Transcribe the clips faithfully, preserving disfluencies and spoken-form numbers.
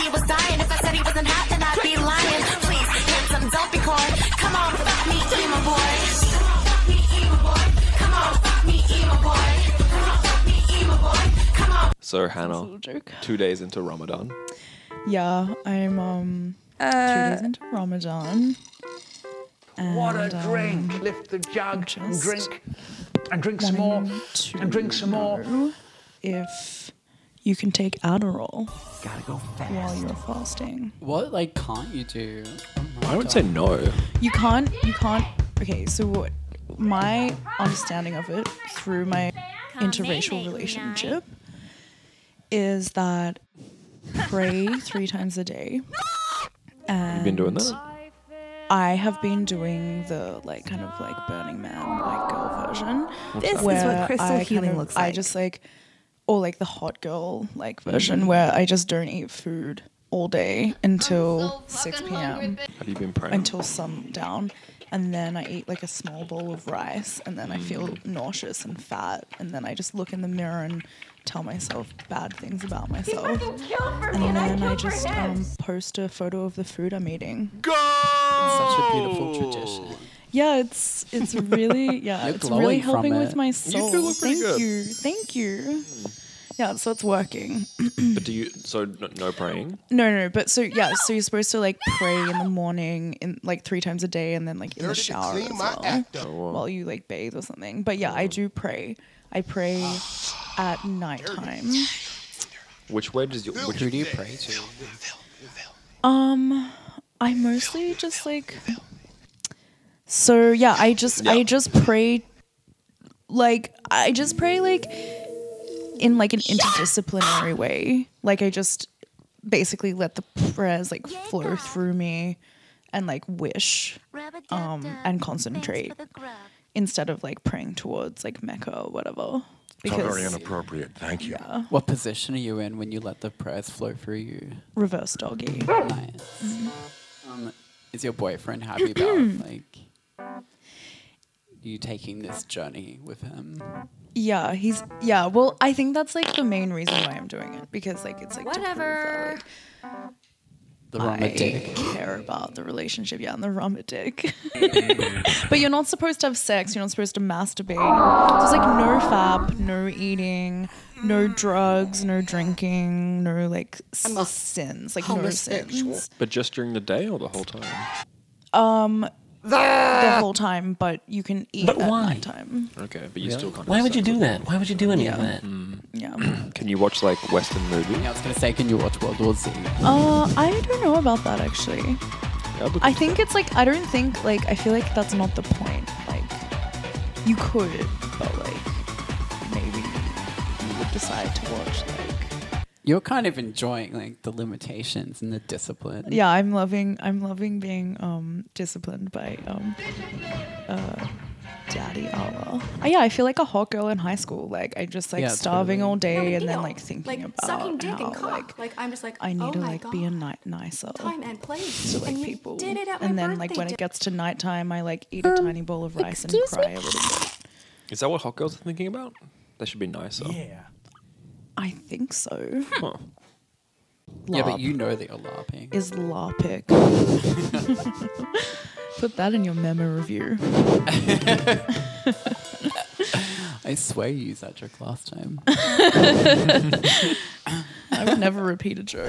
he was dying. If I said he wasn't hot, then I'd be lying. Please, handsome, don't be coy. Come on, fuck me, emo boy. Come on, fuck me, emo boy. Come on, fuck me, emo boy. Come on, fuck me, emo boy. Come on. So Hannah, two days into Ramadan. Yeah, I'm um Uh, two days into Ramadan. And, What a drink! um, Lift the jug and just drink, and drink some more, wanting and drink some more. to know if you can take Adderall Gotta go fast. while you're fasting. What like can't you do? Oh my I would God. say no. You can't. You can't. Okay, so what? My understanding of it through my interracial relationship is that pray three times a day. And You've been doing that? I have been doing the like kind of like Burning Man like girl version. This is where what crystal I healing kind of- looks I like. just like, or like the hot girl like version where I just don't eat food all day until six p.m. Have you been praying? until sundown, and then I eat like a small bowl of rice, and then I feel nauseous and fat, and then I just look in the mirror and tell myself bad things about myself, and then I just um, post a photo of the food I'm eating. It's such a beautiful tradition. Yeah, it's it's really yeah, You're it's really glowing from helping it. with my soul. do look pretty Thank good. you, thank you. Yeah, so it's working. But do you? So no, no praying. No, no, no, but so yeah, so you're supposed to like pray in the morning, in like three times a day, and then like in the shower as well, while you like bathe or something. But yeah, I do pray. I pray at nighttime. Which way does your? Which, Who do you pray to? Um, I mostly just like. So yeah, I just I Yeah. just pray. Like I just pray like in like an interdisciplinary way. Like I just basically let the prayers like flow through me and like wish um and concentrate instead of like praying towards like Mecca or whatever. It's very Because inappropriate. Thank you. yeah, What position are you in when you let the prayers flow through you? reverse doggy. Nice. Um, is your boyfriend happy about like you taking this journey with him? Yeah, he's yeah. Well, I think that's like the main reason why I'm doing it, because like it's like Whatever. to prove that, The like, Rama I dick. care about the relationship. Yeah, and the Rama dick. But you're not supposed to have sex. You're not supposed to masturbate. So it's like no fap, no eating, no drugs, no drinking, no like I'm a s- sins, like no homosexual. sins. but just during the day or the whole time? Um, the whole time, but you can eat But at why? nighttime. Okay, but you still can't. Why have would you sex do with that? Why would you do any of Yeah. that? Yeah. them. Can you watch like Western movies? Yeah, I was gonna say, can you watch World War Z? Uh, I don't know about that actually. Yeah, I'd look I into think it's like I don't think like I feel like that's not the point. Like you could, but like maybe you would decide to watch like. You're kind of enjoying like the limitations and the discipline. Yeah, I'm loving I'm loving being um disciplined by um uh Daddy Allah. Uh, yeah, I feel like a hot girl in high school. Like I just like Yeah, starving totally. all day No big and then deal. like thinking like about sucking dick how and cock. like Like, I'm just like, I need oh to my like God. be a ni- nicer Time and place. to like and we people. did it at my And then like birthday when dinner. it gets to nighttime, I like eat a tiny bowl of rice and excuse cry me? a little bit. Is that what hot girls are thinking about? They should be nicer. Yeah. I think so. Huh. Yeah, but Larp you know that you're LARPing. is LARPic. Put that in your memo review. I swear you used that joke last time. I would never repeat a joke.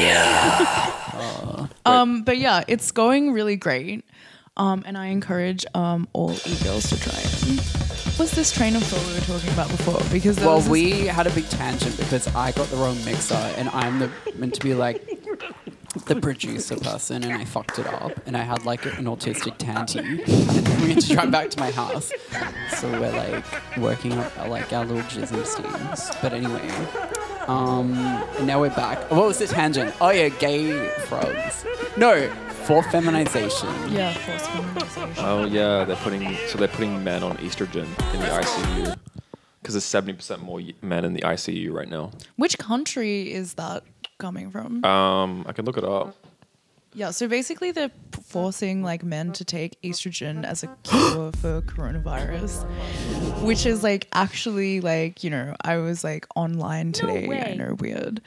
um, but yeah, it's going really great. Um, and I encourage um all e-girls to try it. What's this train of thought we were talking about before? Because there Well, was this- we had a big tangent because I got the wrong mixer and I'm the meant to be like the producer person and I fucked it up and I had like an autistic tanty and then we had to drive back to my house. So we're like working up uh, like our little jism steams. But anyway, um, and now we're back. What was the tangent? Oh yeah, gay frogs. No, for feminization. yeah, forced feminization. Oh yeah, they're putting so they're putting men on estrogen in the I C U because there's seventy percent more y- men in the I C U right now. Which country is that coming from? Um, I can look it up. Yeah, so basically they're p- forcing like men to take estrogen as a cure for coronavirus, which is like actually like, you know, I was like online today. I know, weird.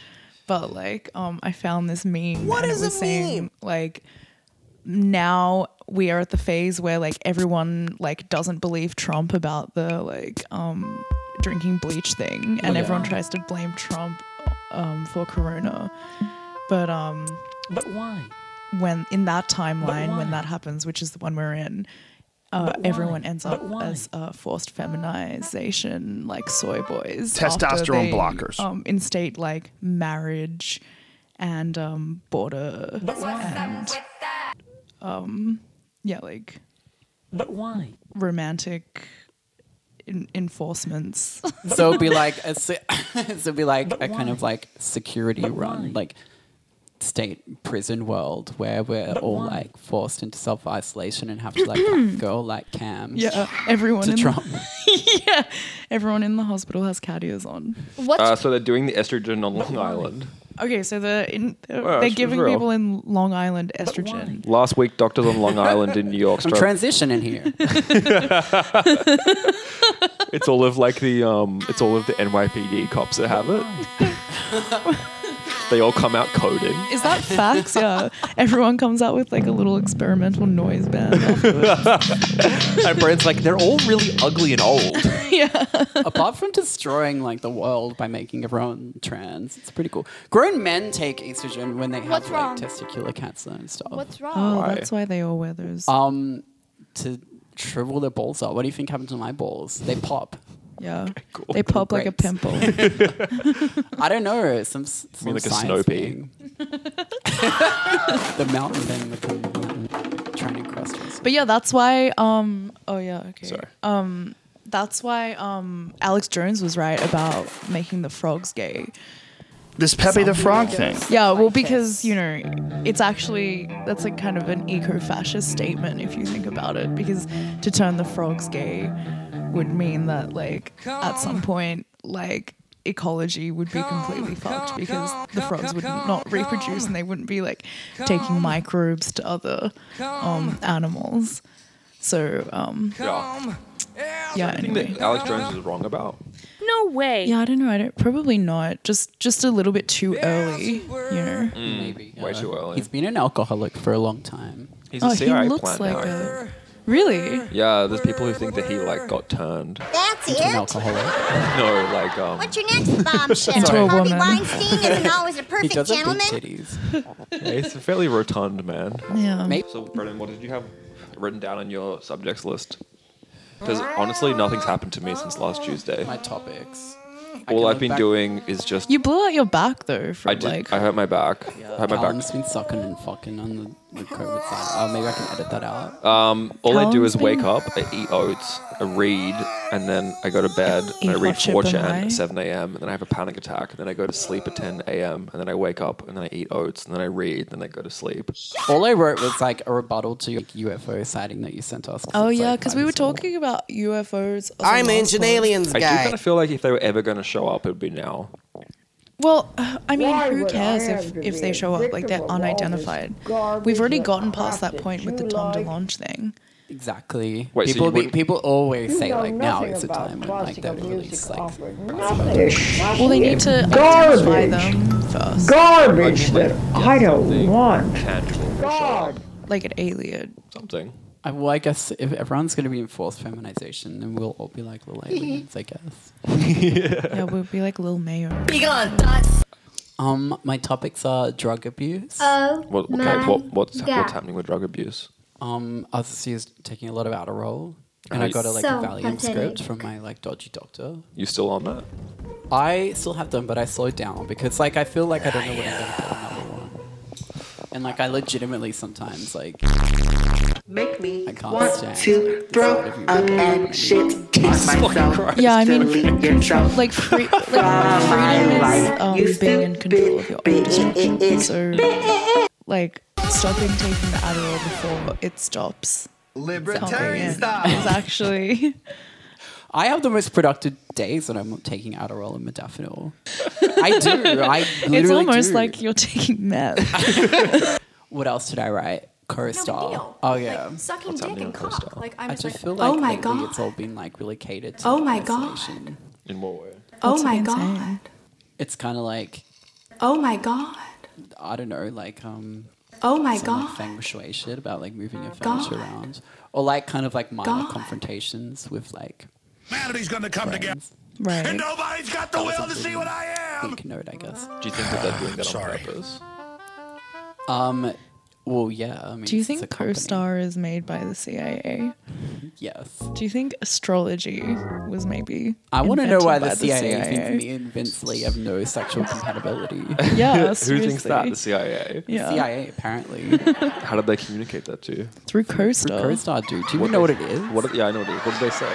but like um I found this meme. What and is it was a saying, meme? Like now we are at the phase where like everyone like doesn't believe Trump about the like um drinking bleach thing, and Yeah. everyone tries to blame Trump um for corona. But um But why? when in that timeline why? when that happens, which is the one we're in, uh, But why? everyone ends But up why? as uh, forced feminization, like soy boys. Testosterone after they, blockers. Um, instate like marriage and um, border But why? and um, yeah, like But why? romantic in- enforcements. So it'd be like a, se- so it'd be like But a kind why? of like security But run, why? like state prison world where we're But all why? like forced into self isolation and have to like have girl like cams. yeah, everyone To in Trump. yeah, everyone in the hospital has cat ears on. What's Uh, so they're doing the estrogen on Long Island. Okay, so the in, they're, Well, they're it's giving real. people in Long Island estrogen. Last week, doctors on Long Island in New York. I'm Started, transitioning here. it's all of like the um, it's all of the N Y P D cops that have it. They all come out coding. Is that facts? Yeah. Everyone comes out with like a little experimental noise band afterwards. And Brent's like, they're all really ugly and old. Apart from destroying like the world by making everyone trans, it's pretty cool. Grown men take estrogen when they have What's like wrong? testicular cancer and stuff. What's wrong? Oh, Why? that's why they all wear those. Um, to shrivel their balls up. What do you think happened to my balls? They pop. yeah. cool. They pop like a Great. pimple. I don't know. Some, s- some mean like a science snow pea? thing. The mountain thing with the training crystals. But yeah, that's why um oh yeah, okay. Sorry. Um that's why um Alex Jones was right about making the frogs gay. This Pepe the Frog thing. Yeah, well, because, you know, it's actually, that's like kind of an eco-fascist statement if you think about it, because to turn the frogs gay would mean that, like, at some point, like, ecology would be completely fucked because the frogs would not reproduce and they wouldn't be, like, taking microbes to other um, animals. So, um, Yeah. yeah, I think anyway. that Alex Jones is wrong about. No way. Yeah, I don't know. I don't, probably not. Just just a little bit too early, you know. Maybe. Way too early. He's been an alcoholic for a long time. He's a Oh, C he I A looks plant like now. I a. think. Really? Yeah, there's people who think that he like got turned. That's Into an it. alcoholic. No, like um, What's your next bombshell? Into a Harvey woman. Weinstein isn't always a He perfect does have big gentleman. titties. yeah, he's a fairly rotund man. Yeah. Maybe. So, Brendan, what did you have written down on your subjects list? Because honestly, nothing's happened to me since last Tuesday. My topics. I All can I've look been back- doing is just You blew out your back though from I did. like. I hurt my back. I hurt my Callum's back. been sucking and fucking on the, the COVID side. Oh, maybe I can edit that out. Um, all I do Callum's is wake been- up, I eat oats, I read, and then I go to bed and Eat I read hot chip four and chan lie. at seven a.m. and then I have a panic attack, and then I go to sleep at ten a.m. and then I wake up and then I eat oats and then I read, then I go to sleep. All I wrote was like a rebuttal to your U F O sighting that you sent us. Oh It's yeah, like because five we were years old. talking about U F Os. on the I'm last Ancient one. Aliens I do guy. kind of feel like if they were ever going to show up, it would be now. Well, I mean, Why who would cares I if, have to if be they a show up like they're victim of all this unidentified? garbage We've already that gotten past crap that point that with the you Tom like? DeLonge thing. Exactly. Wait, so people you be, wouldn't- people always You say know like now nothing is the about time when like classical they music release like offered classical- nothing. Well, they need to identify Garbage. them first, Garbage that I don't want. Tangible. God. like an alien. Something. I, well, I guess if everyone's going to be in forced feminization, then we'll all be like little aliens, I guess. Yeah, we'll be like Lil Mayo. Um, my topics are drug abuse. Oh, What, okay, my what, what's, God. what's happening with drug abuse? Um, I was just taking a lot of Adderall, and Oh, I got a like So a Valium script pathetic. from my like dodgy doctor. You still on that? I still have them, but I slowed down because like I feel like I don't know when I'm gonna get another one, and like I legitimately sometimes like Make me I can't want stand, to like, throw this up sort of and shit on myself. Yeah, I mean, Delete yourself. like free, like freedom is um, You being in control of your own destruction. bitch. So, like stopping taking the Adderall before it stops. Libertarian is actually. I have the most productive days when I'm taking Adderall and modafinil. I do. I literally It's almost do. like you're taking meth. What else did I write? Co-star. deal. Oh yeah. Sucking What's dick happening and on Coastal? cock. Like I'm I just just like, feel like oh my lately god, it's all been like really catered to Oh my God. isolation. In what way? oh That's my insane. god. It's kind of like Oh my god. I don't know, like um. Oh my some, like, god. feng shui shit about like moving your God. furniture around, or like kind of like minor God. confrontations with like. Humanity's gonna come together. Right. And nobody's got the That was will a to see really what I am. Weak note, I guess. Do you think that they're doing that Sorry. on purpose? Um, well, yeah. I mean, Do you it's think a company. CoStar is made by the C I A? Yes. Do you think astrology was maybe? I want to know why the invented by C I A, thinks me and Vince Lee have no sexual compatibility. Yeah, Who thinks that? seriously. The C I A. Yeah. C I A apparently. How did they communicate that to you? Through CoStar. CoStar, dude. Do you even know what it is? What? Did, yeah, I know what it is. What did they say?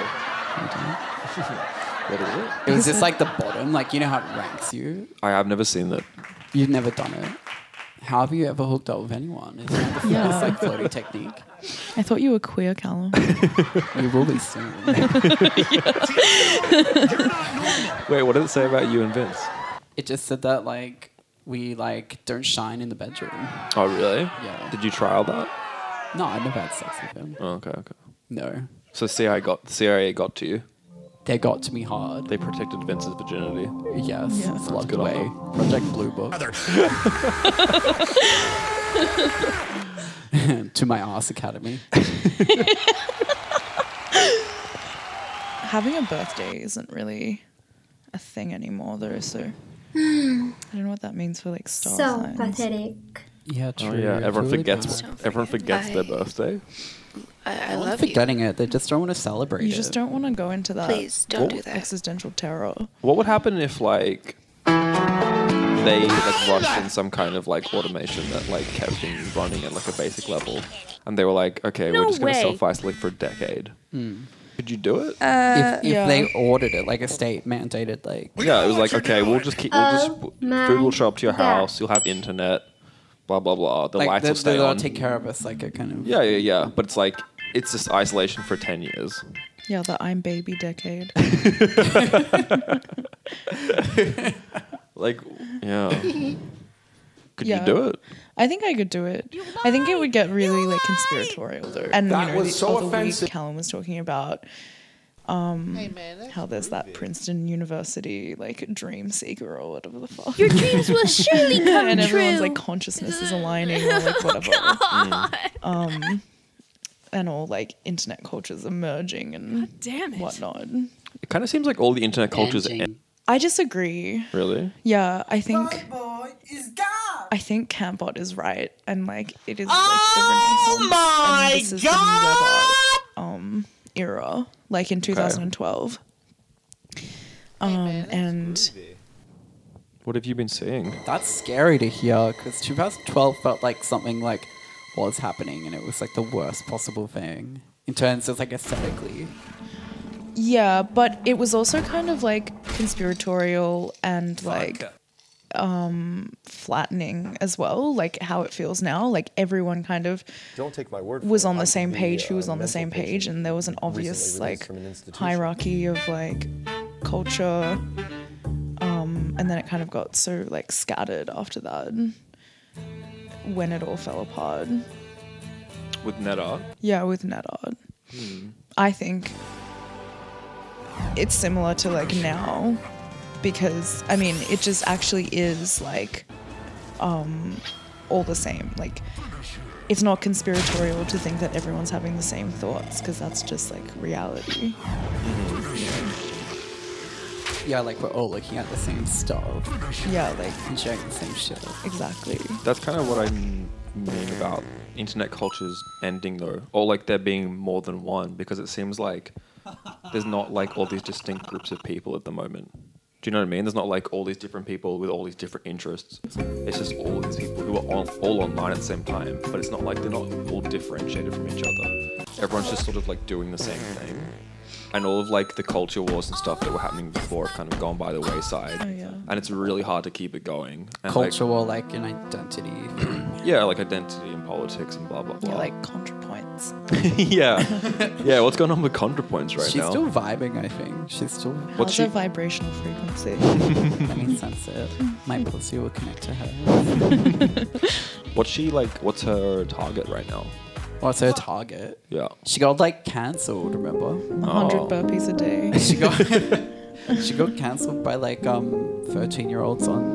What is it? It was just like the bottom, like you know how it ranks you. I have never seen that. You've never done it. How have you ever hooked up with anyone? Is that the first Yeah. like floating technique? I thought you were queer, Callum. You will be soon. Wait, what did it say about you and Vince? It just said that like we like don't shine in the bedroom. Oh, really? Yeah. Did you trial that? No, I never had sex with him. Oh, okay, okay. No. So C I A got C I A got to you. They got to me hard. They protected Vince's virginity. Yes, Yeah. it's locked good on away. them. Project Blue Book. To my ass academy. Having a birthday isn't really a thing anymore, though. So I don't know what that means for like star So signs. pathetic. Yeah, true. Oh yeah, everyone Really forgets. bad. Everyone forgets their I- birthday. I, I No one's love you. forgetting it. They just don't want to celebrate You it. just don't want to go into that. Please don't do that. Existential terror. What would happen if like they like rushed in some kind of like automation that like kept things running at like a basic level, and they were like, okay, No we're just gonna way. self isolate for a decade. Could you do it? Uh, if if yeah. they ordered it, like a state mandated, like yeah, it was like, okay, we'll just keep. We'll Oh just my food will show up to your God. house. You'll have internet. Blah blah blah. The like lights they, will stay they'll on. take care of us, like a kind of Yeah, yeah, yeah. But it's like it's just isolation for ten years. Yeah, the I'm baby decade. Like, yeah. Could Yeah. you do it? I think I could do it. I think it would get really like conspiratorial though. And That you know, was the so other offensive. week Callum was talking about um how there's that Princeton University like dream seeker or whatever the fuck. Your dreams will surely come and true. everyone's like consciousness is aligning or like whatever. Um and all like internet cultures emerging and damn it. whatnot. It kind of seems like all the internet cultures. Engine. I disagree. Really? Yeah, I think I think Campbot is right, and like it is like the Renaissance. and this is the new web art, um, era, like in two thousand twelve. Um, and What have you been seeing? That's scary to hear because two thousand twelve felt like something like was happening and it was like the worst possible thing in terms of like aesthetically. yeah, but it was also kind of like conspiratorial and like um flattening as well, like how it feels now. Like everyone kind of Don't take my word for was it. on I the could same be page, a who was on the mental same page, patient and there was an recently obvious released like from an institution. hierarchy of like culture, um, and then it kind of got so like scattered after that when it all fell apart. With net art? Yeah, with net art. I think it's similar to like now because I mean it just actually is like um all the same. Like it's not conspiratorial to think that everyone's having the same thoughts because that's just like reality. Yeah, like we're all looking at the same stuff Yeah, like and sharing the same shit. exactly. That's kind of what I m- mean about internet cultures ending, though, or like there being more than one, because it seems like there's not like all these distinct groups of people at the moment. Do you know what I mean? There's not like all these different people with all these different interests. It's just all these people who are all, all online at the same time, but it's not like they're not all differentiated from each other. Everyone's just sort of like doing the same thing. And all of like the culture wars and stuff that were happening before have kind of gone by the wayside. Oh, yeah. And it's really hard to keep it going. And Culture war, like an identity thing. Like, yeah, like identity and politics and blah, blah, blah. Yeah, like ContraPoints. yeah. Yeah, what's going on with ContraPoints right She's now? still vibing, I think. She's still. What's How's she- her vibrational frequency? Let me sense it. My pussy will connect to her. What's she like, what's her target right now? What's her target? Yeah. She got like cancelled, remember? one hundred Oh. burpees a day. She got she got cancelled by like um thirteen year olds on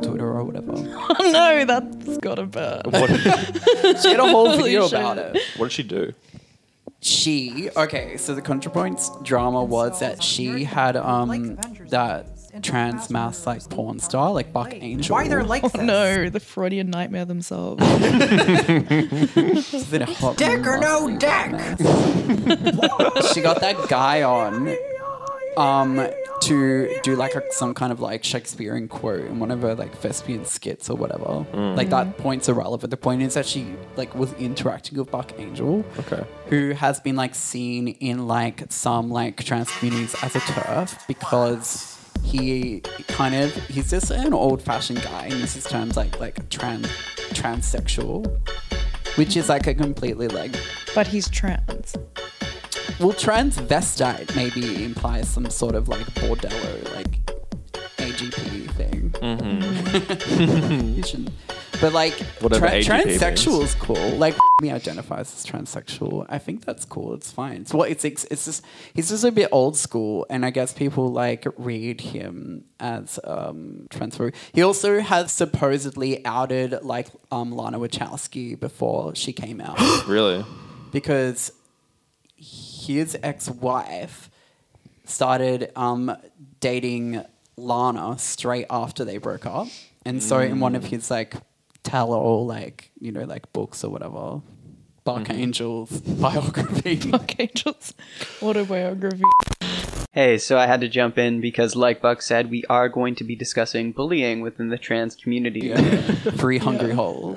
Twitter or whatever. Oh no, that's gotta burn. What did, She had a whole Holy video shit. about it. what did she do? She okay, so the ContraPoints drama was that she had um that trans mass like porn star like Buck Angel. Why they're like Oh this? no, the Freudian nightmare themselves. She's been a hot Dick or no mess. dick? She got that guy on um to do like a, some kind of like Shakespearean quote in one of her like thespian skits or whatever. Like that point's irrelevant. The point is that she like was interacting with Buck Angel, Okay. who has been like seen in like some like trans communities as a turf because he kind of he's just an old fashioned guy and uses terms like like trans transsexual, which is like a completely like But he's trans. well, transvestite maybe implies some sort of like bordello, like A G P thing. You shouldn't. But like, Whatever tra- A G P transsexual means. is cool. Like, me identifies as transsexual. I think that's cool. It's fine. It's what it's. It's it's just he's just a bit old school, and I guess people like read him as um transphobic. He also has supposedly outed like um Lana Wachowski before she came out Really? because his ex-wife started um, dating Lana straight after they broke up, and so in one of his like tell-all like you know like books or whatever, Buck Angel's biography. Buck Angel's autobiography. Hey, so I had to jump in because, like Buck said, we are going to be discussing bullying within the trans community. Yeah. Three hungry holes.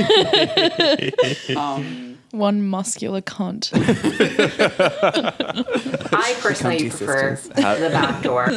um, One muscular cunt. I personally Cunty prefer sisters. the back door.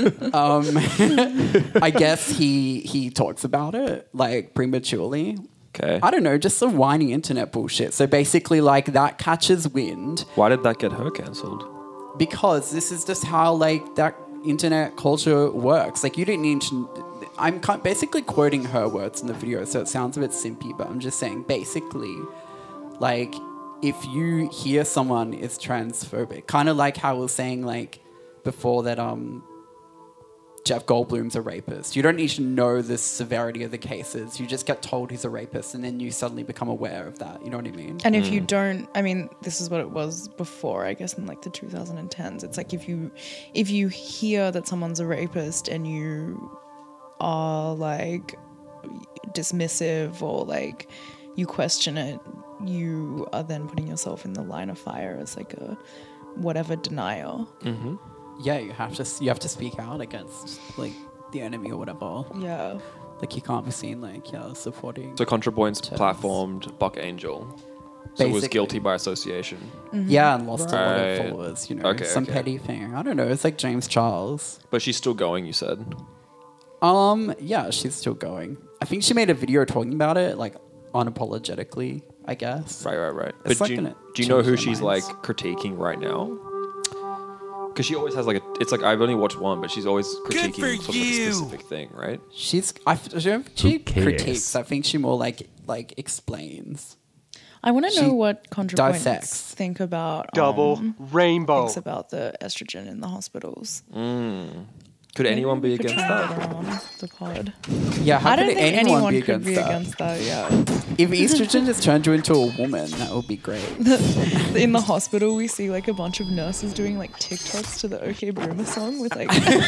um, I guess he he talks about it like prematurely. Okay. I don't know, just some whiny internet bullshit. So basically, like that catches wind. Why did that get her cancelled? Because this is just how like that internet culture works. Like you didn't need to. I'm ki- basically quoting her words in the video, so it sounds a bit simpy, but I'm just saying basically, like if you hear someone is transphobic, kind of like how I was saying like before that um Jeff Goldblum's a rapist. You don't need to know the severity of the cases. You just get told he's a rapist, and then you suddenly become aware of that. You know what I mean? And if you don't, I mean, this is what it was before, I guess, in like the twenty tens. It's like if you, if you hear that someone's a rapist and you are like dismissive or like you question it, you are then putting yourself in the line of fire as like a whatever denier. Mm-hmm. Yeah, you have to you have to speak out against like the enemy or whatever. Yeah. Like you can't be seen like yeah supporting. So ContraPoints terms. platformed Buck Angel. So it was Basically. guilty by association. Yeah, and lost a lot Right. of followers. You know, Okay, some okay. petty thing. I don't know. It's like James Charles. But she's still going, you said. Um, yeah, she's still going. I think she made a video talking about it, like unapologetically. I guess. Right, right, right. It's But not do you, gonna do you know change who their she's minds. like critiquing right now? Because she always has like a. It's like I've only watched one, but she's always critiquing for sort of like a you. specific thing, right? She's. I. f- I don't think she cares? critiques. I think she more like like explains. I want to She know what ContraPoints dissects. think about Double um, rainbow. thinks about the estrogen in the hospitals. Mm. Could anyone be We could against try and that? get her on the pod. Yeah, how I don't could think anyone, anyone, be could against be that? against that. Yeah. If estrogen just turned you into a woman, that would be great. In the hospital, we see like a bunch of nurses doing like TikToks to the OK Boomer song with like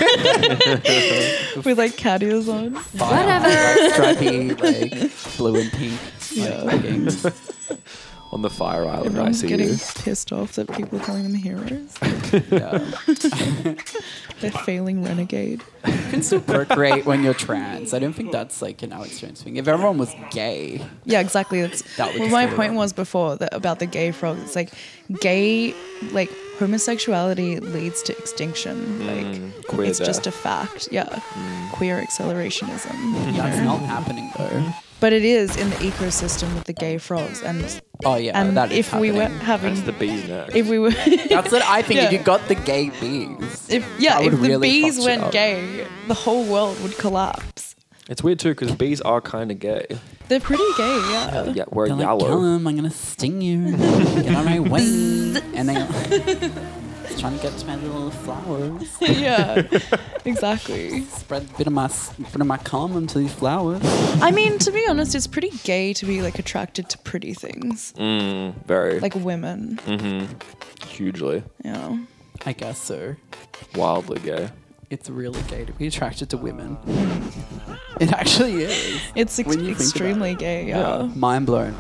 with like cat ears on. Whatever. Stripy, like blue and pink. Yeah. Like, leggings. On the Fire Island, Everyone's I see getting you. pissed off that people are calling them heroes. Yeah. They're failing renegade. You can still procreate when you're trans. I don't think that's like an Alex Jones thing. If everyone was gay, Yeah, exactly. That's That would well, just my be point wrong. was before that about the gay frogs. It's like gay, like homosexuality leads to extinction. Like Mm, queer it's just a death. fact. Yeah, queer accelerationism. you that's know? not happening though. But it is in the ecosystem with the gay frogs, and Oh yeah, and that is if we were happening. having, That's the bees next. if we were, That's what I think. Yeah. If you got the gay bees, if yeah, that if would the really bees fuck shit went up. gay, the whole world would collapse. It's weird too because bees are kind of gay. They're pretty gay, yeah. Yeah, we're They're like, yellow. come, I'm gonna sting you. Get on my way. And they just trying to get to my little flowers. Yeah, exactly. Spread a bit of my bit of my calm onto these flowers. I mean, to be honest, it's pretty gay to be like attracted to pretty things, Mm, very. like women. Mm-hmm. Hugely. Yeah. I guess so. Wildly gay. It's really gay to be attracted to women. It actually is. It's ex- When you think about extremely it. gay. Yeah. Mind blown.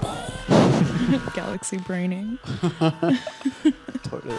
Galaxy braining. Totally.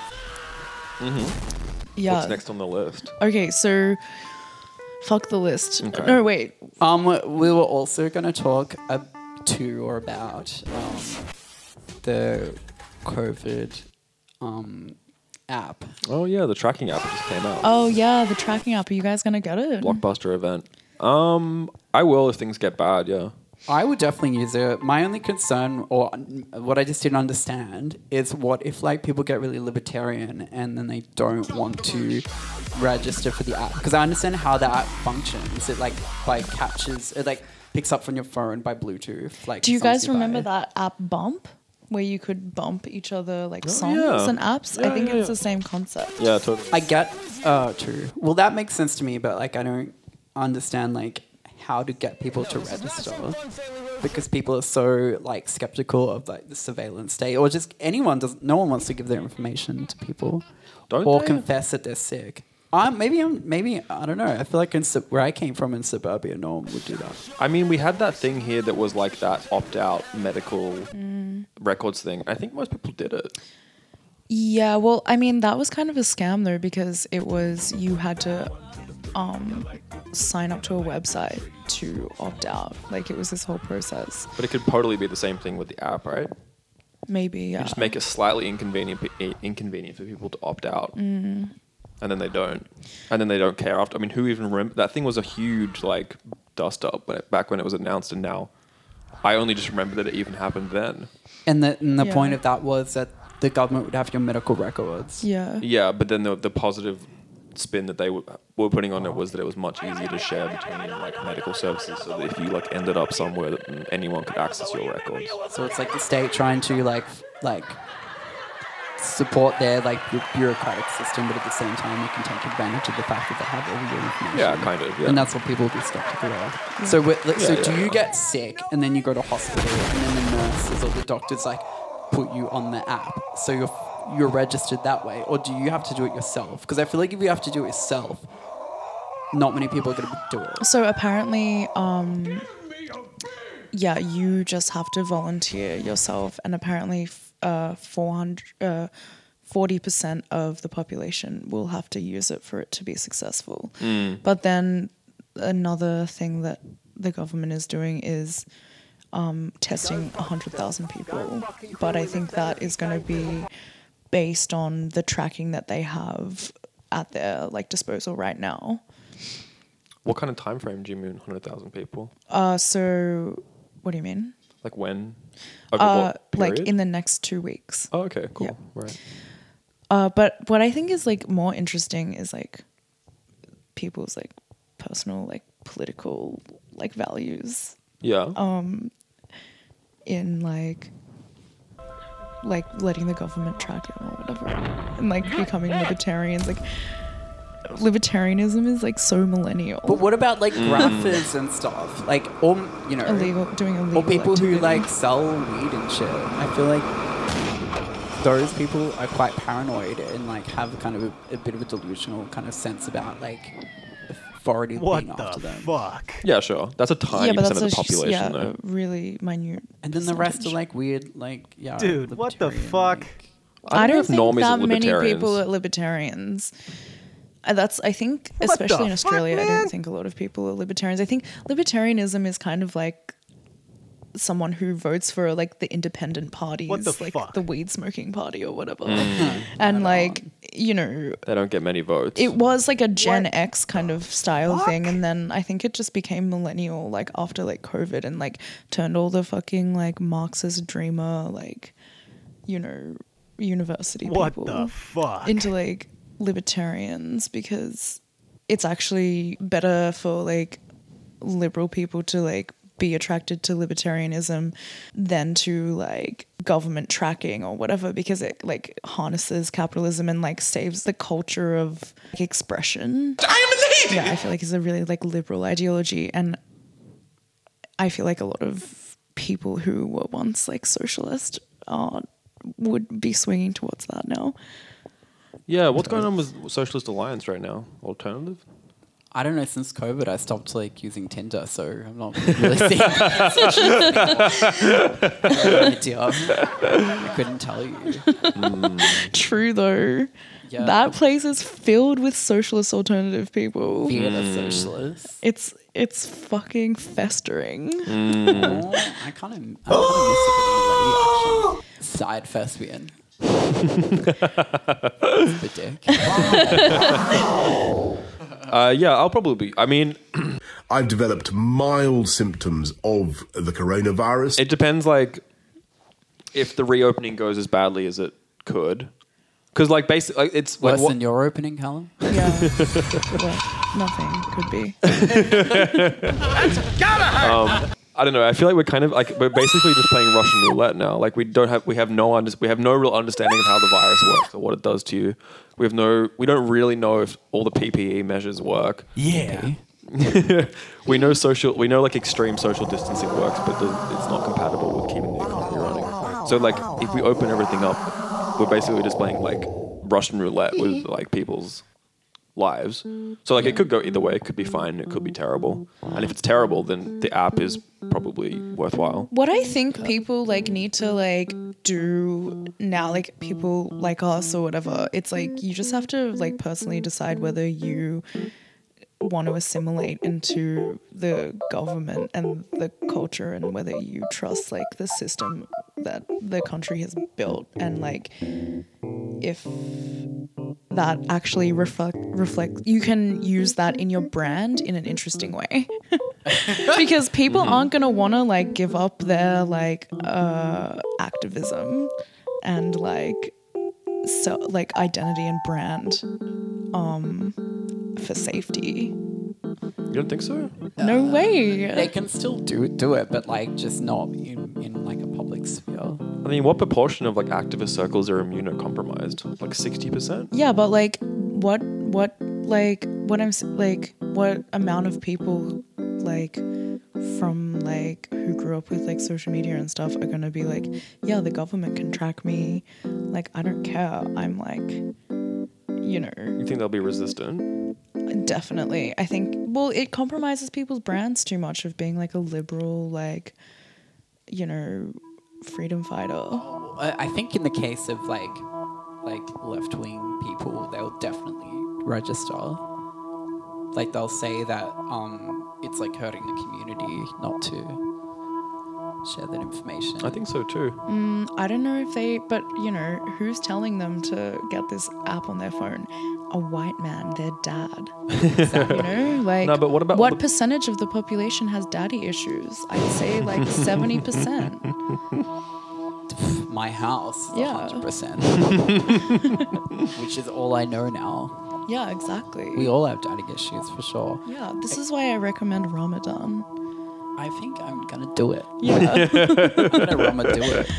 Mm-hmm. Yeah. What's next on the list? Okay, so fuck the list. Okay. No, wait. Um, we were also going to talk uh, to or about um, the COVID um, app. Oh yeah, the tracking app just came out. Oh yeah, the tracking app. Are you guys gonna get it? Blockbuster event. Um, I will if things get bad. Yeah. I would definitely use it. My only concern, or what I just didn't understand, is what if like people get really libertarian and then they don't want to register for the app? Because I understand how the app functions. It like like captures, it like picks up from your phone by Bluetooth. Like, Do you songs guys remember buy. that app Bump, where you could bump each other like Oh, songs yeah. and apps? Yeah, I think yeah, it's yeah. the same concept. Yeah, totally. I get, uh, true. Well, that makes sense to me, but like I don't understand like how to get people to register because people are so like skeptical of like the surveillance state, or just anyone does. No one wants to give their information to people, Don't or they? confess that they're sick. I'm maybe I'm maybe I don't know. I feel like in sub- where I came from in suburbia, no one would do that. I mean, we had that thing here that was like that opt-out medical Mm. records thing. I think most people did it. Yeah, well, I mean, that was kind of a scam though, because it was you had to um, sign up to a website to opt out. Like it was this whole process. But it could totally be the same thing with the app, right? Maybe, You yeah. just make it slightly inconvenient, pe- inconvenient for people to opt out, Mm. and then they don't, and then they don't care after. I mean, who even remember that thing was a huge like dust up when it, back when it was announced, and now I only just remember that it even happened then. And the and the Yeah. point of that was that the government would have your medical records. Yeah. Yeah, but then the the positive spin that they were, were putting on it was that it was much easier to share between like medical services, so that if you like ended up somewhere that anyone could access your records. So it's like the state trying to like f- like support their like bu- bureaucratic system, but at the same time they can take advantage of the fact that they have all your information. Yeah, kind of. Yeah. And that's what people would be skeptical of. So, wi- like, so Yeah, do yeah. you get sick and then you go to hospital and then the nurses or the doctors like put you on the app, so you're you're registered that way, or do you have to do it yourself? Because I feel like if you have to do it yourself, not many people are going to do it. So apparently, um, yeah, you just have to volunteer yourself, and apparently, f- uh, four hundred, uh, forty percent of the population will have to use it for it to be successful. Mm. But then another thing that the government is doing is um, testing one hundred thousand people. But I think that is going to be based on the tracking that they have at their like disposal right now. What kind of time frame do you mean one hundred thousand people? Uh, so what do you mean? Like when? Over Uh, what like period? in the next two weeks. Oh, okay, cool. Yeah. Right. Uh, but what I think is like more interesting is like people's like personal like political like values. Yeah. Um, in like like letting the government track it or whatever, and like becoming libertarians. Like libertarianism is like so millennial. But what about like Mm. graphers and stuff? Like, or you know, Illegal doing illegal. or people activity. who like sell weed and shit. I feel like those people are quite paranoid and like have kind of a, a bit of a delusional kind of sense about like authority What being the after them. fuck? Yeah, sure. That's a tiny yeah, but percent that's of the a, population, yeah, though. a really minute. And then the rest are percentage. like weird, like yeah. Dude, what the libertarian, fuck? like- I don't think normies that are many libertarians. people are libertarians. Uh, That's I think, What especially the in Australia, fuck, I man? don't think a lot of people are libertarians. I think libertarianism is kind of like someone who votes for like the independent parties, What the like fuck? the weed smoking party or whatever. Mm. And like, you know, They don't get many votes. it was like a Gen X kind of style thing, and then I think it just became millennial like after like COVID, and like turned all the fucking like Marxist dreamer like, you know, university What people the fuck? into like libertarians, because it's actually better for like liberal people to like be attracted to libertarianism than to like government tracking or whatever, because it like harnesses capitalism and like saves the culture of like, expression. I am a lady. Yeah, I feel like it's a really like liberal ideology, and I feel like a lot of people who were once like socialist uh, would be swinging towards that now. Yeah, what's going on with Socialist Alliance right now? Alternative? I don't know. Since COVID, I stopped like using Tinder, so I'm not really seeing no idea. I couldn't tell you. Mm. True though. Yeah. That place is filled with socialist alternative people. Being a socialist. It's it's fucking festering. Mm. Oh, I kind of I kind of miss a bit of a lady actually. Side thespian. The dick. Uh, yeah, I'll probably be. I mean, I've developed mild symptoms of the coronavirus. it depends, like, if the reopening goes as badly as it could. Because, like, basically, like, it's like Worse what, than your opening, Callum? Yeah. Well, nothing could be. um, I don't know. I feel like we're kind of like we're basically just playing Russian roulette now. Like we don't have we have no under, we have no real understanding of how the virus works or what it does to you. We have no we don't really know if all the P P E measures work. Yeah. we know social we know like extreme social distancing works, but the, it's not compatible with keeping the economy running. So like if we open everything up, we're basically just playing like Russian roulette with like people's lives. So like it could go either way. It could be fine. It could be terrible. And if it's terrible, then the app is probably worthwhile. What I think people like need to like do now, like people like us or whatever, it's like you just have to like personally decide whether you want to assimilate into the government and the culture, and whether you trust like the system that the country has built, and like if that actually reflect reflect you can use that in your brand in an interesting way. Because people mm-hmm. aren't gonna want to like give up their like uh activism and like so like identity and brand um for safety. You don't think so? No uh, way. They can still do do it, but like just not in, in like a public sphere. I mean, what proportion of like activist circles are immunocompromised? Like sixty percent? Yeah, but like what what like what I'm s- like what amount of people like from like who grew up with like social media and stuff are gonna be like, yeah, the government can track me, like I don't care, I'm like, you know. You think they'll be resistant? Definitely. I think, well, it compromises people's brands too much of being like a liberal, like, you know, freedom fighter. I I think in the case of like like left wing people, they'll definitely register. Like they'll say that um it's like hurting the community not to share that information. I think so too. Mm, I don't know if they, but you know, who's telling them to get this app on their phone? A white man, their dad. You know, like no, but what about what the- percentage of the population has daddy issues? I'd say like seventy percent. My house, Yeah. one hundred percent. Which is all I know now. Yeah, exactly. We all have daddy issues for sure. Yeah, this is why I recommend Ramadan. I think I'm gonna do it. Yeah. I'm gonna Rama do it.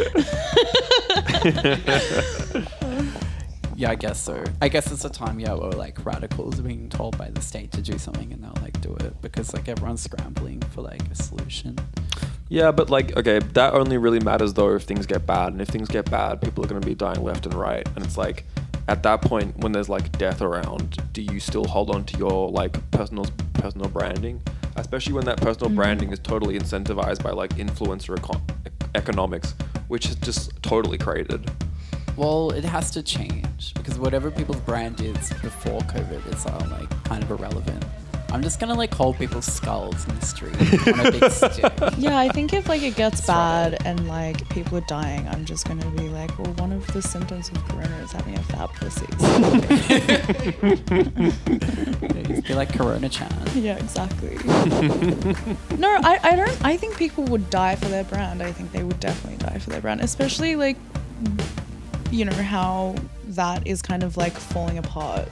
Yeah, I guess so. I guess it's a time, yeah, where like radicals are being told by the state to do something and they'll like do it because like everyone's scrambling for like a solution. Yeah, but like, okay, that only really matters though if things get bad. And if things get bad, people are going to be dying left and right. And it's like, at that point, when there's like death around, do you still hold on to your like personal personal branding? Especially when that personal mm-hmm. branding is totally incentivized by like influencer econ- economics, which is just totally created. Well, it has to change because whatever people's brand is before COVID is uh, like kind of irrelevant. I'm just gonna like hold people's skulls in the street on a big stick. Yeah, I think if like it gets bad right. and like people are dying, I'm just gonna be like, well, one of the symptoms of corona is having a fat pussy. Yeah, be like Corona Chan. Yeah, exactly. No, I, I don't. I think people would die for their brand. I think they would definitely die for their brand, especially like, you know, how that is kind of like falling apart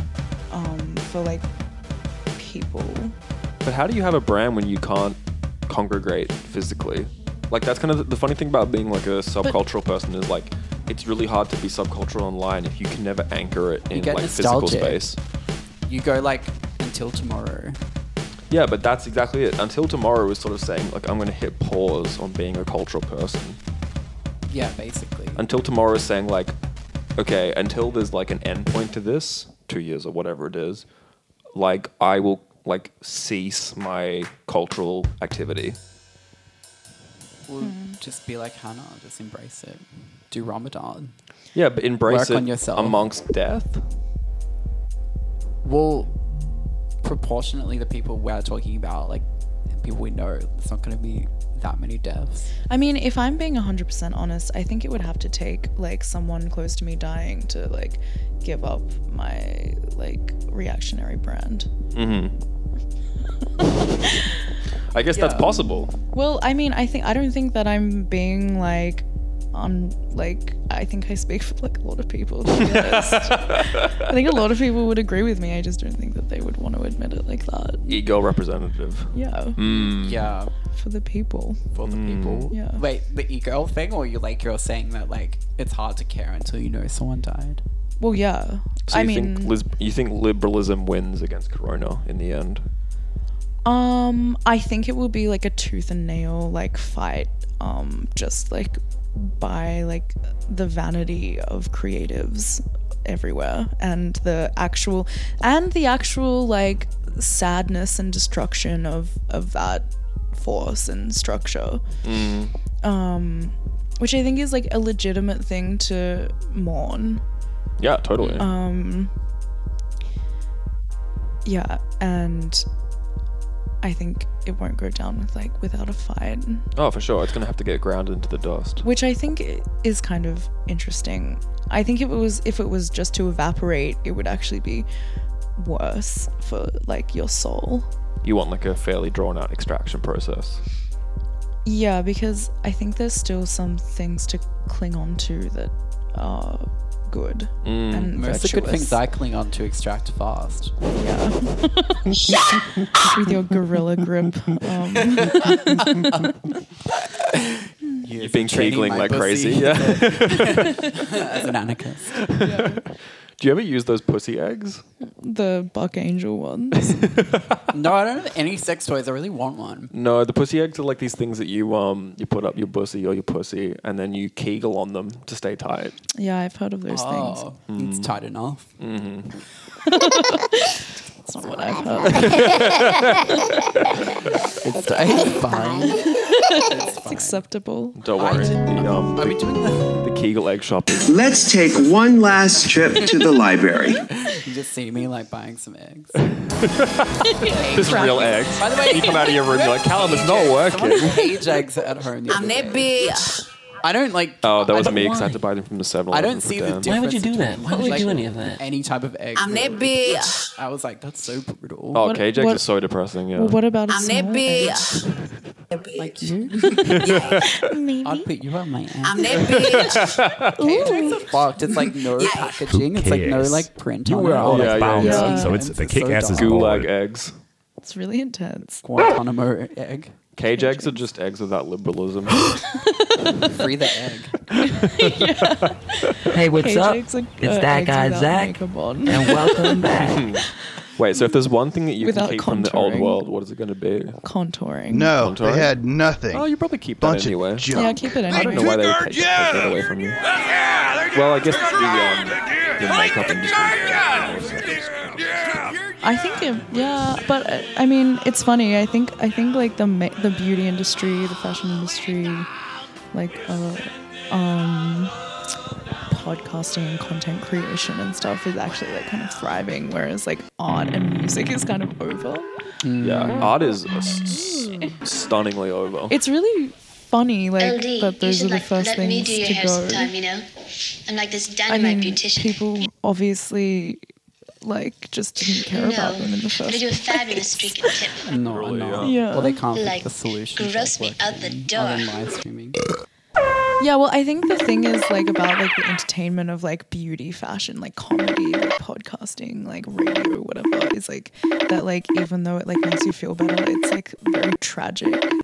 um, for like people. But how do you have a brand when you can't congregate physically. Like that's kind of the, the funny thing about being like a subcultural person is like it's really hard to be subcultural online if you can never anchor it You in get like nostalgic. physical space. You go like until tomorrow. Yeah, but that's exactly it. Until Tomorrow is sort of saying like I'm going to hit pause on being a cultural person. Yeah, basically. Until Tomorrow is saying like, okay, until there's like an endpoint to this, two years or whatever it is, like I will like cease my cultural activity. We'll just be like Hannah, just embrace it. Do Ramadan. Yeah, but embrace Work it on yourself. amongst death. Well, proportionately, the people we're talking about, like people we know, it's not going to be that many deaths. I mean, if I'm being one hundred percent honest, I think it would have to take like someone close to me dying to like give up my like reactionary brand. Mm-hmm. I guess Yeah. that's possible. Well, I mean, I think I don't think that I'm being like on like I think I speak for like a lot of people, to be honest. I think a lot of people would agree with me. I just don't think that they would want to admit it like that. Ego representative. Yeah. Mm. Yeah. For the people. For the people. Yeah. Wait, the ego thing, or you like you're saying that like it's hard to care until you know someone died. Well, yeah. So I you mean, think lis- you think liberalism wins against Corona in the end? Um, I think it will be like a tooth and nail like fight. Um, just like by like the vanity of creatives everywhere, and the actual and the actual like sadness and destruction of of that force and structure. Mm. Um, which I think is like a legitimate thing to mourn. Yeah, totally. Um. Yeah, and I think it won't go down with like without a fight, Oh, for sure. It's going to have to get grounded into the dust. which I think i- is kind of interesting. I think if it was if it was just to evaporate, it would actually be worse for like your soul. You want like a fairly drawn out extraction process. Yeah, because I think there's still some things to cling on to that are good Mm. and Most of the good virtuous. things I cling on to extract fast. Yeah. With your gorilla grip. Um. You've been training kegling my like pussy. crazy. Yeah. As an anarchist. Do you ever use those pussy eggs? The Buck Angel ones. No, I don't have any sex toys. I really want one. No, the pussy eggs are like these things that you um you put up your bussy or your pussy and then you kegel on them to stay tight. Yeah, I've heard of those things. Oh, it's tight enough. Mm-hmm. That's not what I've heard. It's, it's fine. It's acceptable. Don't worry. The, um, Are we doing the... the Kegel egg shop is Let's take one last trip to the library. You just see me like buying some eggs. just real eggs. By the way, you come out of your room, you're like, Callum, it's not Someone working. cage eggs at home. I'm that bitch. I don't like. Oh, that I was don't me because I want- had to buy them from the seven I don't see the difference. Why would you do that? Why would you like, do any of that? Any type of egg. I'm that really. bitch. I was like, that's so brutal. Oh, What- cage eggs what- are so depressing, yeah. Well, what about a I'm that small egg? bitch. Like you? Maybe. I'd put you on my ass. I'm that bitch. Cage eggs are fucked. It's like no Yeah. packaging. It's like no cares? like print You on were it. all Yeah, like yeah, bouncing, yeah. so it's It's the kick so ass is dumb. Gulag bored. eggs. It's really intense. Guantanamo egg. Cage eggs are just eggs without liberalism. Free the egg. Hey, what's Cage up? eggs are, It's uh, that eggs guy without Zach, makeup on. and welcome back. Wait, so if there's one thing that you Without can keep from the old contouring. world, what is it going to be? Contouring. No, Contouring? they had nothing. Oh, you probably keep Bunch that of anyway. junk. Yeah, keep it I don't know anyway. why they would take, take that away from you. Well, I guess the, um, the makeup industry. I think it, yeah, but uh, I mean, it's funny. I think I think like the ma- the beauty industry, the fashion industry, like uh, um, podcasting and content creation and stuff is actually like kind of thriving, whereas like art and music is kind of over. Yeah, art is s- stunningly over. It's really funny, like L D, that you those should are the like first let me things do your to hair go. sometime, you know? I'm like this I dynamite mean, beautician. people obviously like just didn't care about them in the But first I do a place. fabulous streak and tip. No, Really, no. yeah. Well, they can't Like, like, the solution. gross me out the door. Other than live streaming. Yeah, well, I think the thing is like about like the entertainment of like beauty, fashion, like comedy, like podcasting, like radio, whatever, is like that like even though it like makes you feel better, it's like very tragic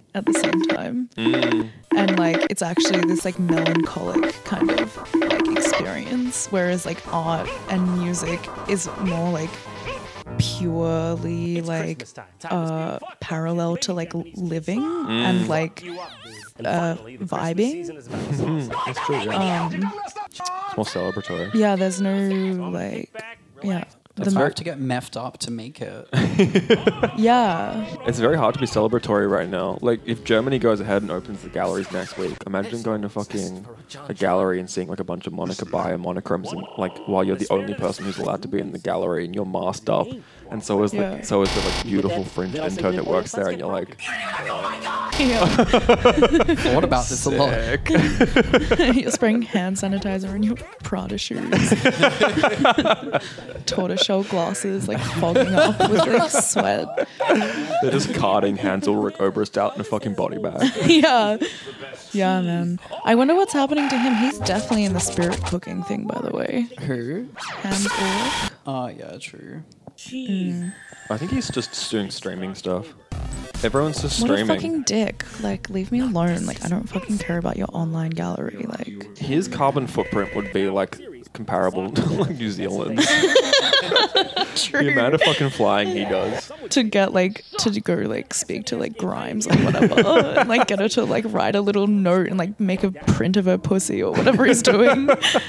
at the same time. Mm. And like it's actually this like melancholic kind of like experience, whereas like art and music is more like purely like uh parallel to like l- living and like uh vibing. That's true. Yeah. Um, It's more celebratory. yeah, there's no like yeah. It's the- hard to get meffed up to make it. yeah. It's very hard to be celebratory right now. Like, if Germany goes ahead and opens the galleries next week, imagine going to fucking a gallery and seeing like a bunch of Monica Bayer monochromes, and like while you're the only person who's allowed to be in the gallery and you're masked up, and so is Yeah. the so is the like beautiful French intern that works there, and you're like, Yeah. Thought about this a lot. sick. You're spraying hand sanitizer in your Prada shoes. Tortoiseshell glasses like fogging up with like sweat. They're just carting Hansel Rick Obrist out in a fucking body bag. Yeah. Yeah, man. I wonder what's happening to him. He's definitely in the spirit cooking thing, by the way. Who? Hans Ulrich. Oh, yeah, true. Mm. I think he's just doing streaming stuff. Everyone's just What a streaming. fucking dick. Like, leave me alone. Like, I don't fucking care about your online gallery. Like, His carbon footprint would be like comparable to like New Zealand. True. The amount of fucking flying he does. to get like to go like speak to like Grimes or whatever, and like get her to like write a little note and like make a print of her pussy or whatever he's doing.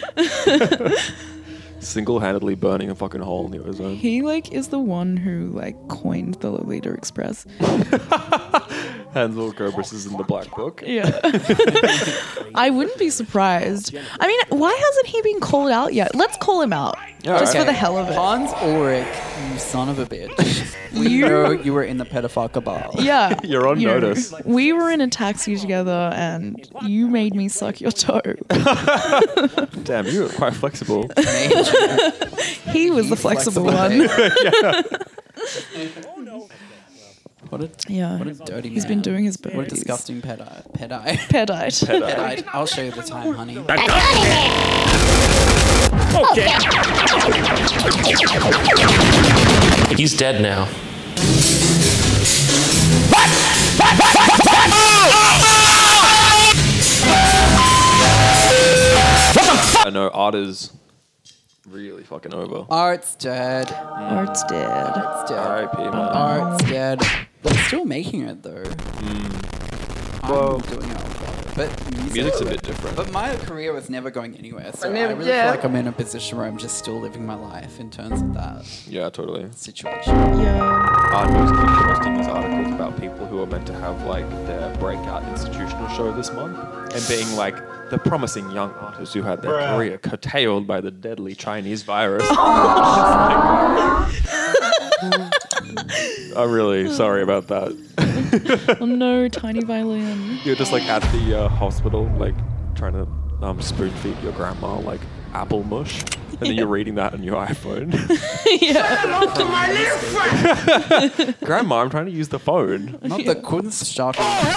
Single-handedly burning a fucking hole in the ozone. He like is the one who like coined the Lolita Express. Hansel Cobras is in the black book. Yeah. I wouldn't be surprised. I mean, why hasn't he been called out yet? Let's call him out. Yeah, just right. for the hell of it. Hans Ulrich, you son of a bitch. We You- know you were in the pedophile cabal. Yeah. You're on you know, notice. we were in a taxi together and you made me suck your toe. Damn, you were quite flexible. He was the flexible, Flexible, one. What a, Yeah. what a dirty He's man. been doing his What a birdies. disgusting pedi. Pedi. Pedite. Pedite. I'll show you the time, honey. He's dead now. I know art is really fucking over. Art's dead. Art's dead. Art's dead. R I P man. Art's dead. They're still making it though. Well, I'm doing it. But music, music's a bit different. But my career was never going anywhere, so I, I never- really yeah. feel like I'm in a position where I'm just still living my life in terms of that Yeah, totally. situation. Yeah. Art News keeps posting these articles about people who are meant to have like their breakout institutional show this month, and being like the promising young artists who had their career curtailed by the deadly Chinese virus. I'm really sorry about that. Oh no, tiny violin. You're just like at the uh, hospital, like trying to um, spoon feed your grandma like apple mush, and then you're reading that on your iPhone. Grandma, I'm trying to use the phone. Not the Kunststadt.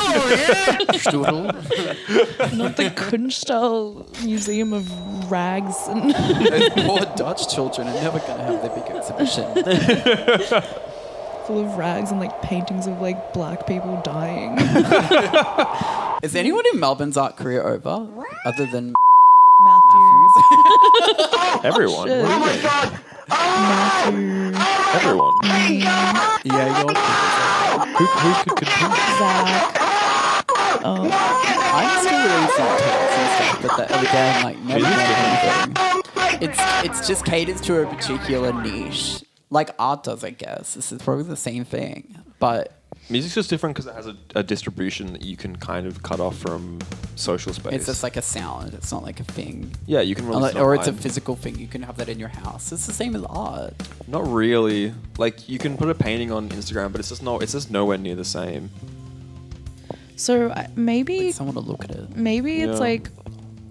Not the Kunsthal Museum of Rags and Those poor Dutch children are never going to have their big exhibition. full of rags and like paintings of like black people dying. Is anyone in Melbourne's art career over? Other than Matthew. Matthews? Everyone. Shit. What do you mean? Matthew. Everyone. Yeah, you're. Who, who could compete? Zach. Um, I'm still releasing tapes and stuff, but that, again, like, never done anything. It's it's just caters to a particular niche, like art does, I guess. This is probably the same thing, but Music's just different because it has a, a distribution that you can kind of cut off from social space. it's just like a sound. It's not like a thing. yeah, you can release Like- it or it's a online. physical thing. You can have that in your house. It's the same as art. Not really. Like you can put a painting on Instagram, but it's just no. It's just nowhere near the same. so I- maybe Someone to look at it. maybe it's Yeah. like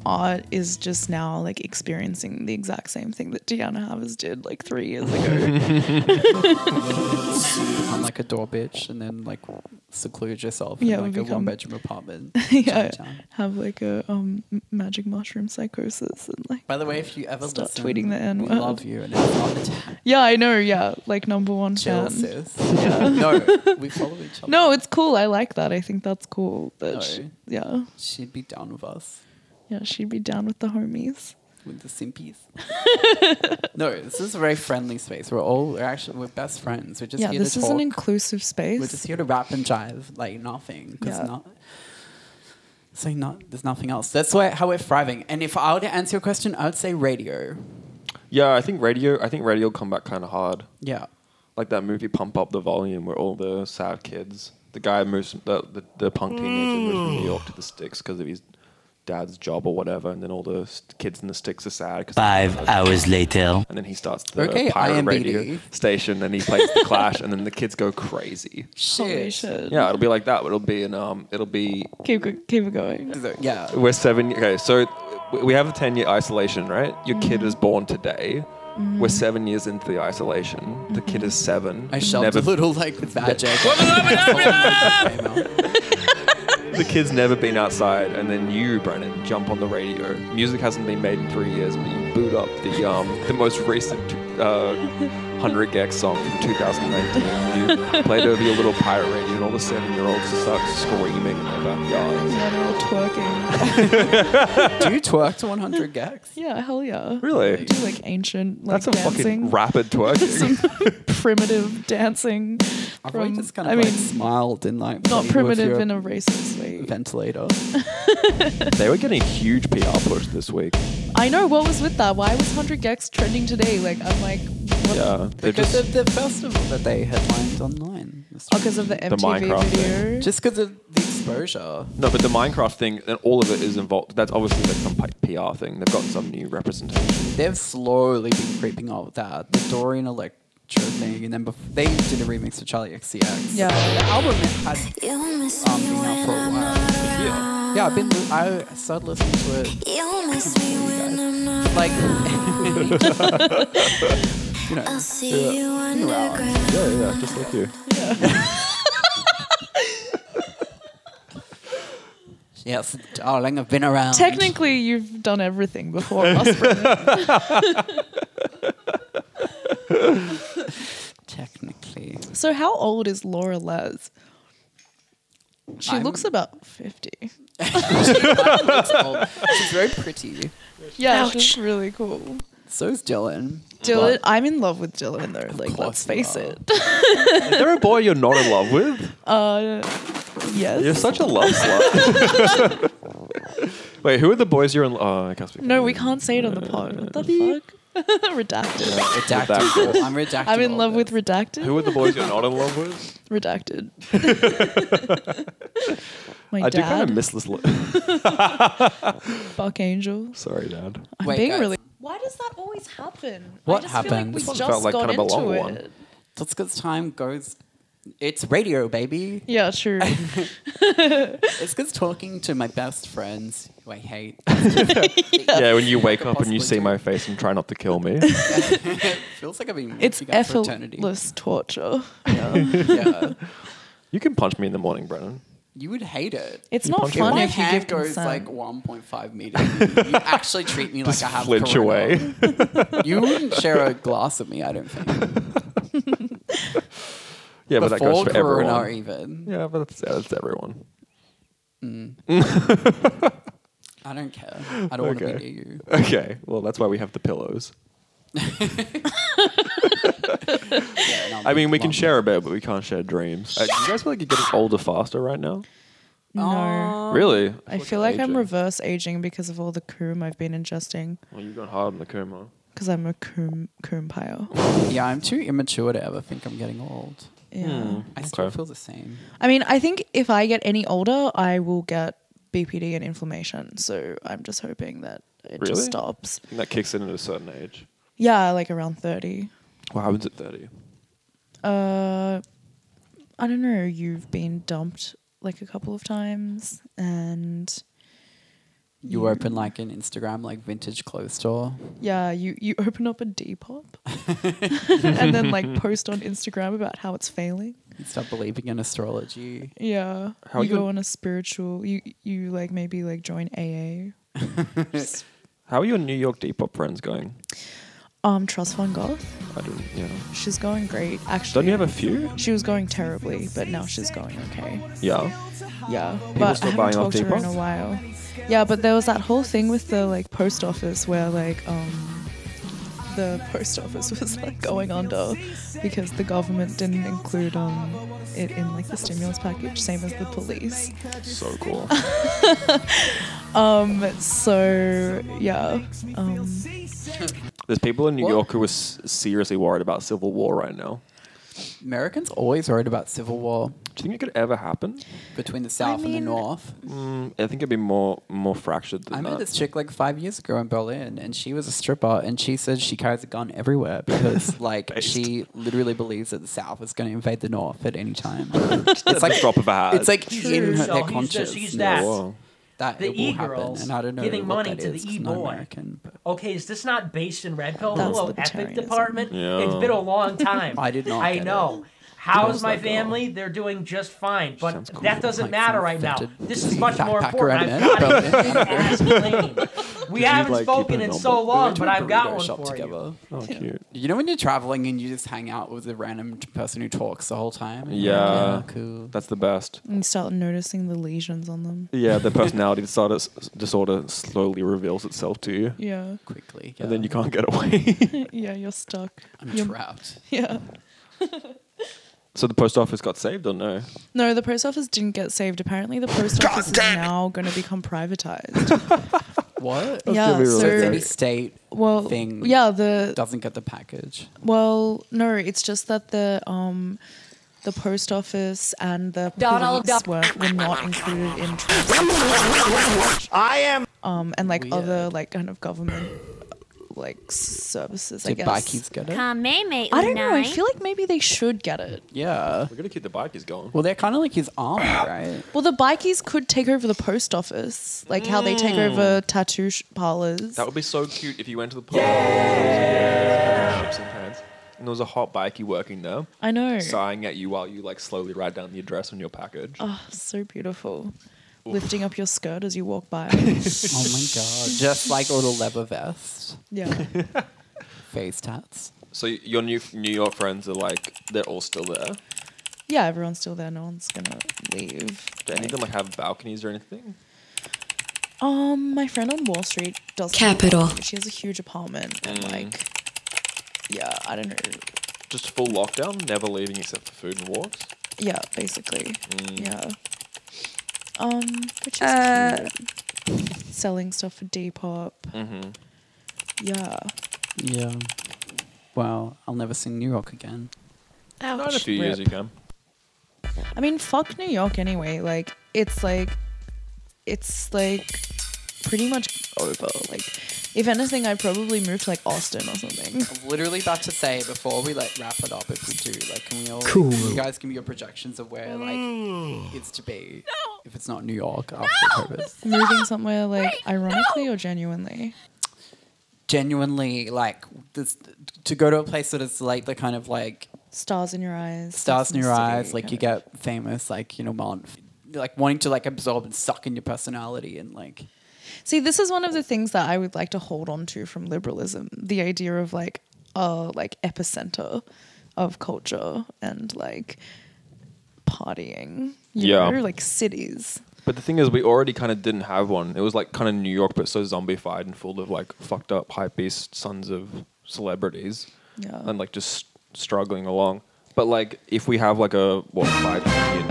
Art is just now like experiencing the exact same thing that Deanna Havers did like three years ago. I'm like a door bitch and then like seclude yourself Yeah, in like we a become- one bedroom apartment. yeah, Chinatown. have like a um m- magic mushroom psychosis and like. By the way, if you ever Start listen, tweeting the N we word. love you and it's not attack. Yeah, I know. Yeah, like number one Chill, fan. sis. Yeah. No, we follow each other. No, it's cool. I like that. I think that's cool. That No. sh- yeah, She'd be down with us. yeah, she'd be down with the homies. With the simpies. No, this is a very friendly space. We're all we're actually we're best friends. We're just Yeah, here this to is talk. an inclusive space. We're just here to rap and jive like nothing. Because Yeah. not. So not there's nothing else. That's why how we're thriving. And if I were to answer your question, I would say radio. Yeah, I think radio. I think radio will come back kind of hard. Yeah. Like that movie Pump Up the Volume, where all the sad kids, the guy moves, the the, the punk teenager moves from New York to the sticks because of his dad's job or whatever, and then all the st- kids in the sticks are sad. Cause Five hours later. And then he starts the Okay, pirate I M B D. radio station, and he plays the Clash, and then the kids go crazy. Holy shit. Yeah, it'll be like that. It'll be an um, it'll be Keep go- keep it going. Yeah. we're seven. Okay, so w- we have a ten year isolation, right? Your kid is born today. We're seven years into the isolation. The kid is seven. I shoved Never- a little like vag egg. The kid's never been outside, and then you, Brennan, jump on the radio. Music hasn't been made in three years, but you boot up the um the most recent uh, one hundred Gex song from two thousand nineteen. You play it over your little pirate radio, and all the seven-year-olds just start screaming in their backyards. Yeah, they're all twerking. Do you twerk to one hundred Gex? Yeah, hell yeah. Really? I do like ancient, like That's a dancing. fucking rapid twerking. Some primitive dancing. I've from, always just kind of I like mean, smiled and like not played with primitive your in a racist way. ventilator. They were getting huge P R push this week. I know, what was with that? Why was one hundred Gex trending today? Like, I'm like, what? Yeah, they're Because just of the festival that they headlined online. Oh, because of the M T V Minecraft video. Just because of the exposure. no, but the Minecraft thing and all of it is involved. That's obviously like some pi- P R thing. They've got some new representation. They've slowly been creeping up with that. The Dorian Electro thing, and then bef- they did a remix of Charlie X C X. Yeah. The album had um, been out for a while. Yeah. Yeah, I've been. Li- I started listening to it. You miss me when I'm not Like, around. you know, I'll see you been around. underground. Yeah, yeah, just like you. Yes, darling, I've been around. Technically, you've done everything before us, Brennan. Technically. So how old is Laura Les? She I'm- looks about fifty. Looks old. She's very pretty. Yeah, Ouch. she's really cool. So is Dylan. Dylan, I'm in love with Dylan though. Like, let's course you face are. it. Is there a boy you're not in love with? Uh, yes. You're such a love slut. Wait, who are the boys you're in? Oh, I can't speak. No, we can't say it on the pod. What the fuck? Redacted. Redacted. Redacted. I'm redacting. I'm in all love this. with Redacted. Who are the boys you're not in love with? Redacted. My I do kind dad, of miss this. Li- Buck Angel. Sorry, Dad. I'm Wait, being guys. really. Why does that always happen? What I just happened? Feel like we This one just felt like got kind of a into long it. one. That's because time goes. It's radio, baby. Yeah, true. It's because talking to my best friends, who I hate. Yeah, when you wake up and you possibly see do. my face and try not to kill me. It feels like I've been It's with you guys for eternity. effortless torture. Yeah. You can punch me in the morning, Brennan. You would hate it. It's You not punch me. fun My if you hand give goes consent. like one point five meters. You actually treat me like Just I have flinch corona. away. You wouldn't share a glass with me, I don't think. Yeah, but that goes Before for corona everyone. even. Yeah, but that's, yeah, that's everyone. I don't care. I don't want to Okay. be near you. Okay, well, that's why we have the pillows. Yeah, no, I mean, we can mum. share a bed, but we can't share dreams. Uh, do you guys feel like you're getting older faster right now? No. Really? I feel like I'm aging. reverse aging because of all the coom I've been ingesting. Well, you've gone hard on the coma. Because I'm a coom coompire. Yeah, I'm too immature to ever think I'm getting old. Yeah. Hmm, I still okay. feel the same. I mean, I think if I get any older, I will get B P D and inflammation. So I'm just hoping that it Really? just stops. I think that kicks in at a certain age. Yeah, like around thirty. What happens at thirty? Uh, I don't know. You've been dumped like a couple of times, and You open like an Instagram like vintage clothes store. Yeah, you you open up a Depop and then like post on Instagram about how it's failing. You start believing in astrology. Yeah, How you you- go on a spiritual. You you like maybe like join A A. How are your New York Depop friends going? Um, Trust Fund Goth. I don't. Yeah. She's going great. Actually, Don't you have a few? She was going terribly, but now she's going okay. Yeah. Yeah, People but still I haven't buying off talked to her in a Depop? while. Yeah, but there was that whole thing with the like post office where like um the post office was like going under because the government didn't include um it in like the stimulus package, same as the police. So cool. Um. So yeah. Um. There's people in New What? York who are s- seriously worried about civil war right now. Americans always worried about civil war. Do you think it could ever happen? Between the South and the mean- North. Mm, I think it'd be more more fractured than I met that. this chick like five years ago in Berlin, and she was a stripper, and she said she carries a gun everywhere because, like, she literally believes that the South is going to invade the North at any time. It's like drop of a hat. It's like True. in her, So their he's conscience. just- he's that. Whoa. That The it will happen, e-girls and I don't know giving what money that to the is 'cause I'm not e-boy. American, but Okay, is this not based in Red Pill? That's Hello, Epic libertarianism. Department. Yeah. It's been a long time. I did not I get know. it. How's was my that family? They're doing just fine, but Sounds cool. that doesn't Like matter some right now. invented This is much more backpacker important. I I've met. got it. Ask Lane. We Did you, haven't like, spoken keep it in on so board? long, went to but a I've got burrito one shop for together. you. Oh, cute. You know when you're traveling and you just hang out with a random person who talks the whole time? And you're Yeah. like, cool. That's the best. And you start noticing the lesions on them. Yeah, the personality disorder, disorder slowly reveals itself to you, Yeah. Quickly. and then you can't get away. Yeah, you're stuck. I'm You're- trapped. Yeah. So the post office got saved or no? No, the post office didn't get saved. Apparently, the post office is now going to become privatized. What? Yeah, gonna be really so It's any state well, thing yeah, the doesn't get the package. well, no, it's just that the um, the post office and the Donald police Duck. were, were not included in transport. I am. Um, and like Weird. other like kind of government like services. I Did guess. bikies get it? Kameme I don't know. I unai. feel like maybe they should get it. Yeah. We're gonna keep the bikies going. Well, they're kind of like his army, right? Well, the bikies could take over the post office, like how they take over tattoo sh- parlors. That would be so cute if you went to the post office and there was a hot bikie working there, I know. sighing at you while you like slowly write down the address on your package. Oh, so beautiful. Lifting up your skirt as you walk by. Oh my god. Just like a little leather vest. Yeah. Face tats. So y- your new New York friends are like they're all still there. Yeah, everyone's still there. No one's gonna leave. Do any of them like have balconies or anything? Um, my friend on Wall Street does Capital. She has a huge apartment and Mm. like, yeah, I don't know. Just full lockdown, never leaving except for food and walks. Yeah, basically. Mm. Yeah. Um, which is Uh, cute. Selling stuff for Depop. Mm-hmm. Yeah. Yeah. Wow. I'll never see New York again. Not in a Ouch. few years you Rip. can. I mean, fuck New York anyway. Like, it's like, it's like pretty much over. Like, if anything, I'd probably move to like Austin or something. I'm literally about to say before we like wrap it up, if we do, like, can we all, Cool. can you guys give me your projections of where like it's to be if it's not New York after COVID? Moving somewhere like ironically or genuinely. Genuinely, like this, to go to a place that is like the kind of like Stars in your eyes. stars in your City, eyes, like kind you of- get famous, like you know, mon- like wanting to like absorb and suck in your personality and like. See, this is one of the things that I would like to hold on to from liberalism. The idea of like a like epicenter of culture and like partying. You Yeah. know, like cities. But the thing is, we already kind of didn't have one. It was like kind of New York, but so zombified and full of like fucked up hypebeast sons of celebrities, Yeah. and like just struggling along. But like, if we have like a what five million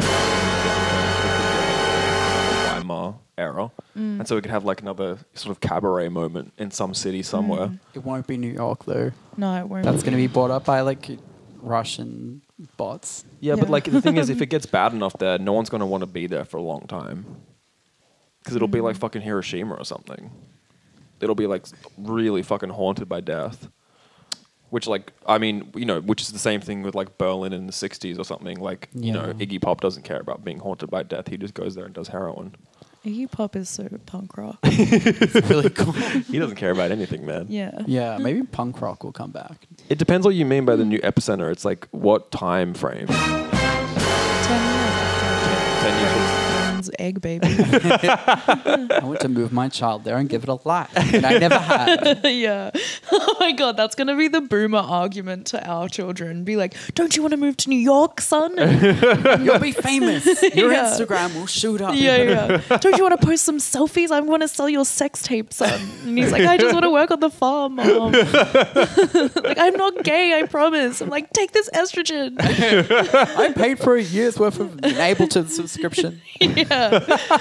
Weimar era, Mm. and so we could have like another sort of cabaret moment in some city somewhere. Mm. It won't be New York though. No, it won't. That's going to be bought up by like Russian bots. Yeah, but Yeah. like the thing is, if it gets bad enough there, no one's going to want to be there for a long time. Because it'll be like fucking Hiroshima or something. It'll be like really fucking haunted by death. Which like, I mean, you know, which is the same thing with like Berlin in the sixties or something. Like, you know, Yeah. Iggy Pop doesn't care about being haunted by death. He just goes there and does heroin. Iggy Pop is so punk rock. It's really cool. He doesn't care about anything, man. Yeah. Yeah, maybe punk rock will come back. It depends what you mean by the new epicenter. It's like what time frame? Ten years after Ten years. Friends, egg baby. I want to move my child there and give it a life, but I never had. Yeah. Oh my god, that's gonna be the boomer argument to our children. Be like, don't you want to move to New York, son? You'll be famous. Your Yeah. Instagram will shoot up. Yeah, yeah. Don't you want to post some selfies? I want to sell your sex tape, son. And he's like, I just want to work on the farm, mom. Like, I'm not gay, I promise. I'm like, take this estrogen. I paid for a year's worth of Ableton subscription. Yeah.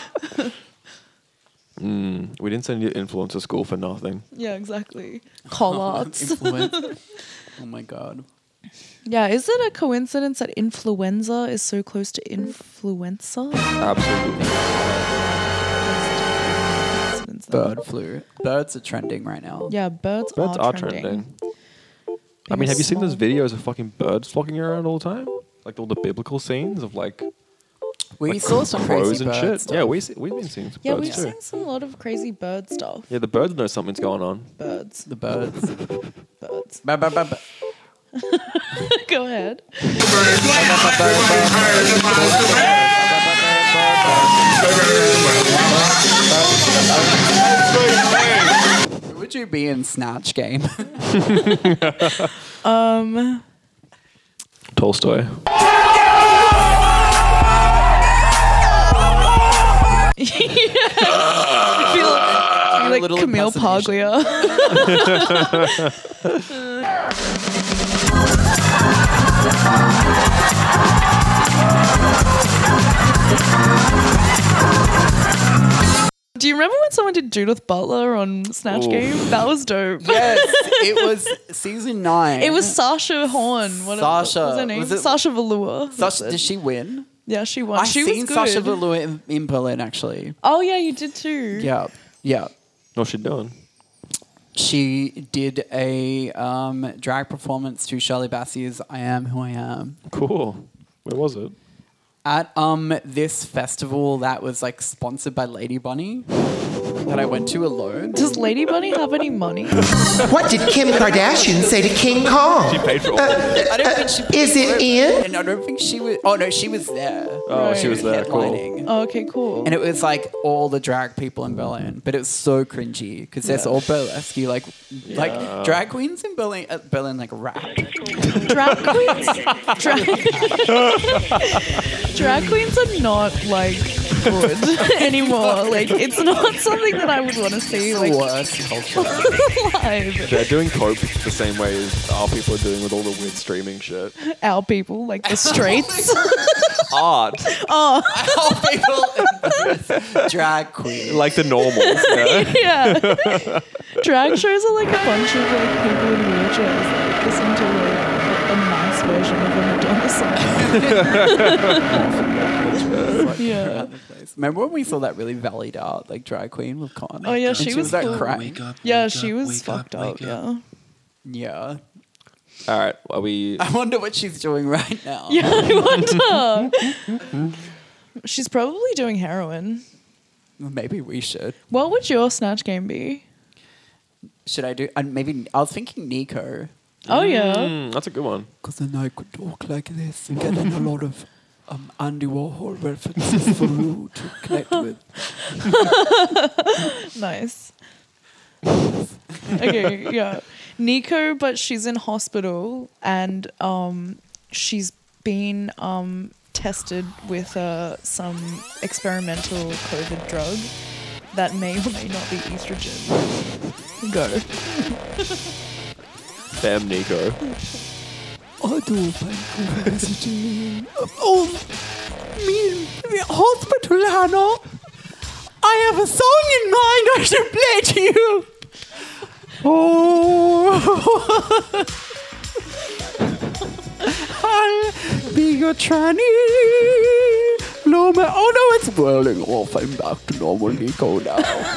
Mm, we didn't send you to influencer school for nothing. Yeah, exactly. Call arts. Influence. Oh my god. Yeah, is it a coincidence that influenza is so close to influenza? Absolutely. Bird flu. Birds are trending right now. Yeah, birds, Birds are, are trending. trending. I mean, have you seen those videos of fucking birds flocking around all the time? Like all the biblical scenes of like. We like saw some crows crazy and bird shit. stuff. Yeah, we see, we've been seeing some Yeah, birds we've too. seen some, a lot of crazy bird stuff. Yeah, the birds know something's going on. Birds. The birds. Birds. Ba, ba, ba, ba. Go ahead. Who would you be in Snatch Game? Um, Tolstoy. I feel like, like little Camille impersonation. Paglia. Do you remember when someone did Judith Butler on Snatch Ooh. Game? That was dope. Yes, it was season nine. It was Sasha Horn. What Sasha. What was her name? Was it- Sasha Velour. Sasha, did she win? Yeah, she won. I've she seen was good. Sasha Velour in, in Berlin, actually. Oh yeah, you did too. Yeah, yeah. What's she doing? She did a um, drag performance to Shirley Bassey's "I Am Who I Am" Cool. Where was it? at um this festival that was like sponsored by Lady Bunny that I went to alone. Does Lady Bunny have any money? What did Kim Kardashian say to King Kong? She paid for all. I don't think she. Is it in? And I don't think she was. Oh no, she was there. Oh, she was there. Cool. Headlining. Oh, okay, cool. And it was like all the drag people in Berlin, but it was so cringy because there's Yeah. all burlesque, like like drag queens in Berlin. Uh, Berlin like rap. Drag queens, drag, drag queens are not like good anymore. Like it's not something that I would want to see. Like worst culture. live. They're doing cope the same way as our people are doing with all the weird streaming shit. Our people, like the straights. Art. Oh, All people drag queen. Like the normals. Yeah. yeah. Drag shows are like a bunch of like people in wheelchairs like listening to like a nice version of a Madonna song. Yeah. Remember when we saw that really valleyed out like drag queen with Con? Oh yeah, And she, she was, was like cool. crying. Yeah, she was fucked up. Yeah. Yeah. All right. Are we? I wonder what she's doing right now. Yeah, I wonder. She's probably doing heroin. Maybe we should. What would your snatch game be? Should I do? And maybe I was thinking Nico. Oh yeah. Mm, that's a good one. Because then I could talk like this and get in a lot of um, Andy Warhol references for you to connect with. Nice. Okay, yeah. Nico, but she's in hospital and um, she's been um, tested with uh, some experimental COVID drug that may or may not be estrogen. Go. Damn, Nico. I do thank you for visiting me. Oh, me, the hospital, Hannah. I have a song in mind I should play to you. Oh, I'll be your tranny. No, ma- oh no, it's whirling off. I'm back to normal Nico now.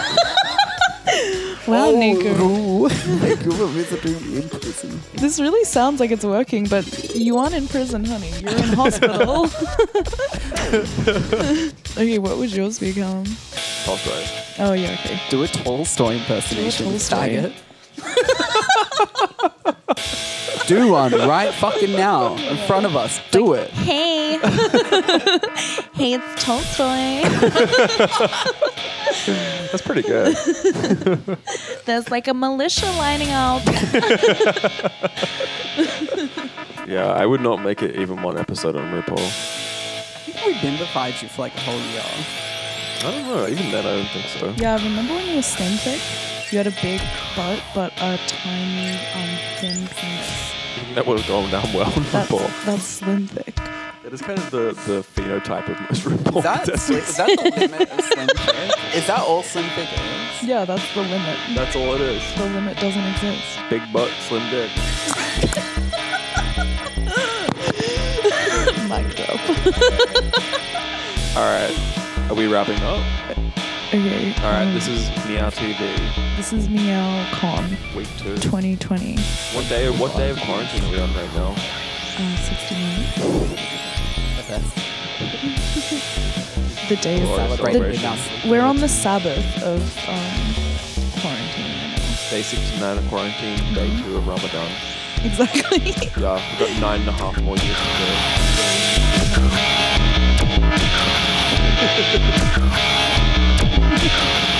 Wow, oh, Nico. Thank you for visiting me in prison. This really sounds like it's working, but you aren't in prison, honey. You're in hospital. Okay, what would yours become? Tolstoy. Oh yeah, okay. Do a Tolstoy impersonation. Do a Tolstoy. Stag it. Do one right fucking now in front of us. Do it. Hey. Hey, it's Tolstoy. That's pretty good. There's like a militia lining up. Yeah, I would not make it even one episode on RuPaul. I think we bimbified you for like a whole year. I don't know. Even then, I don't think so. Yeah, remember when you were slim thick? You had a big butt, but a tiny, um, thin penis. That would have gone down well on That's, RuPaul. that's slim thick. It is kind of the, the phenotype of most RuPaul Is that, contestants. is that the limit of slim thick? Is that all slim thick is? Yeah, that's the limit. That's all it is. The limit doesn't exist. Big butt, slim dick. Mic drop. All right. Are we wrapping up? Okay. All right. um, This is Meow T V, This is Meow Con week two. twenty twenty. What day? What day of quarantine are we on right now? Uh, sixty minutes. The day Or of celebration. the, We're on the Sabbath of um, quarantine right now. Day sixty-nine of quarantine. Day two of Ramadan. Exactly. Yeah, we've got nine and a half more years to go.